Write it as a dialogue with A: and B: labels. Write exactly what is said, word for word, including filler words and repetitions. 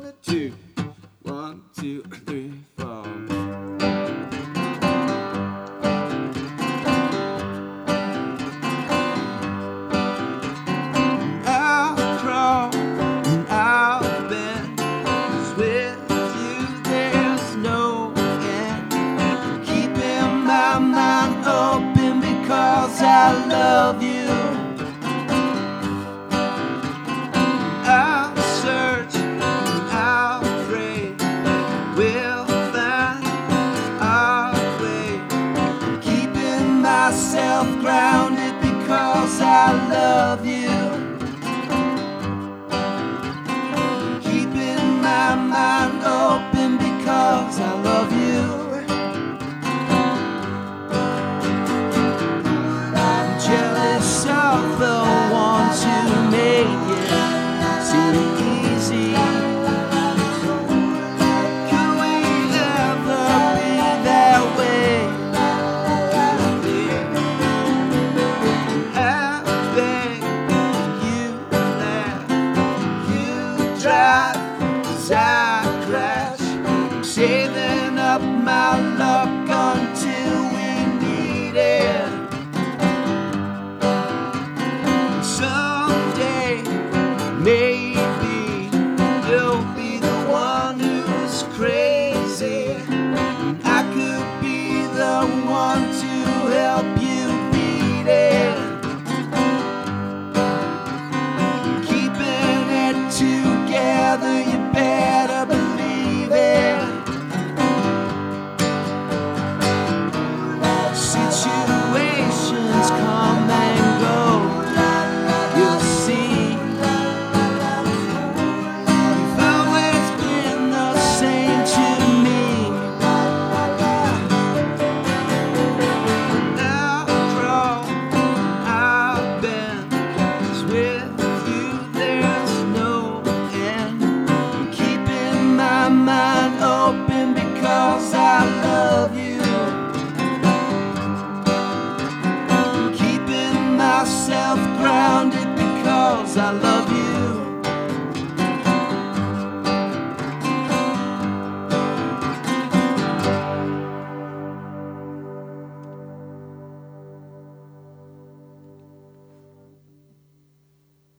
A: two, one, two, three, four. I'll crawl and I'll bend, 'cause with you there's no end. Keeping my mind open because I love you. I'll search and I'll pray, we'll find our way. I'm keeping myself grounded because I love you. I'm keeping my mind open because I love you. I'm jealous of the ones who made it seem easy. Could we ever be that way? I beg you laugh, you drive, 'cause I crash. I'm saving up my luck until we need it. Someday, maybe you'll be the one who's crazy.